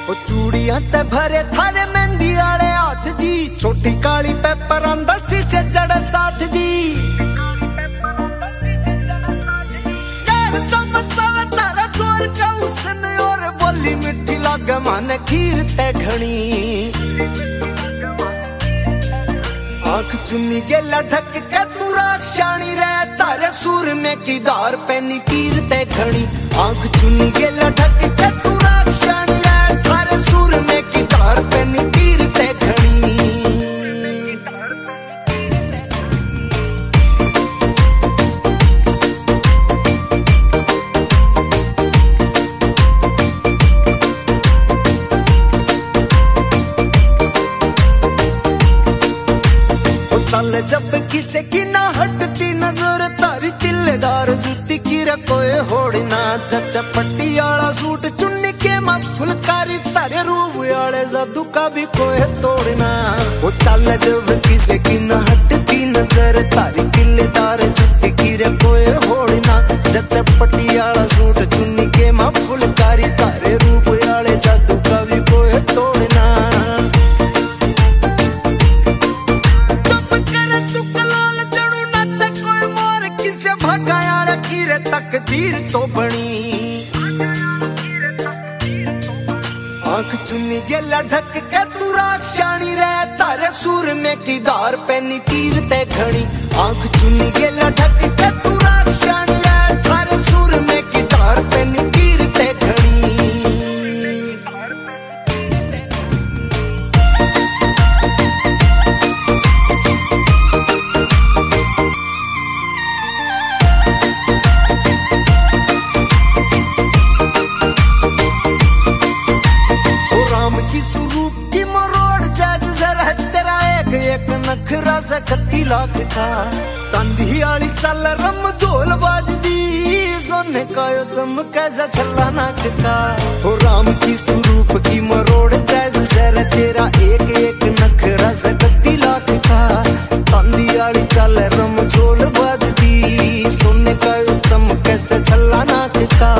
ओ चूड़ियां ते भरे थारे मेहंदी आले हाथ जी, छोटी काली पेपर अंदसी से जड़े साथ जी। तारा जोर का उसने और बोली मिठी लागे माने खीर ते घणी। आंख चुन्नी गेला ढक के तू राक्षाणी रे, तारे सूर में की धार पैनी तीर ते घणी। आंख चुन्नी गेला ढक के तू राक्षाणी रे, तारे सूर में की धार पैनी तीर ते घणी। चल जब किसे की ना हटती नजर, तारी तिल्लेदार जूती की कोई होड़ना। चचा पट्टी आला सूट चुन्नी के मां फुलकारी, तारे रूप आले जादू का भी कोई तोड़ना। वो चल जब किसे की ना हटती नजर, तारी तिल्लेदार जूती की कोई होड़ना। चचा पट्टी आला सूट चुन्नी के मां फुलकारी, तारे रूप आले जादू का भी कोई तोड़ना। तकदीर तो बनी आंख चुन्नी गेला ढक के तू राक्षाणी रे, तारे सूर में की धार पैनी तीर ते घणी। आंख चुन्नी गेला ढक के तू राक्षाणी रे, तारे सूर में की धार पैनी तीर ते घणी। स्वरूप की मरोड़ जज जरा तेरा एक नखरा से 31 लाख का। चांदी आली चल रम झोल बाजदी, सोने का यो चमके से छल्ला नाक का। हो राम की स्वरूप की मरोड़ जज जरा तेरा एक नखरा से 31 लाख का। चांदी आली चल रम झोल बाजदी, सोने का यो चमके से छल्ला नाक का।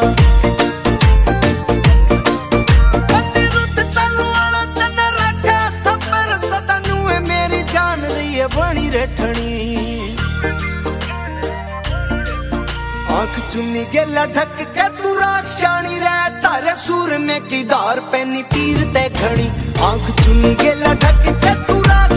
बनी रेठणी आंख चुन्नी गेला ढक के तू राक्षाणी रे, तारे सूर में की धार पैनी तीर ते घणी। आंख चुन्नी गेला ढक के तू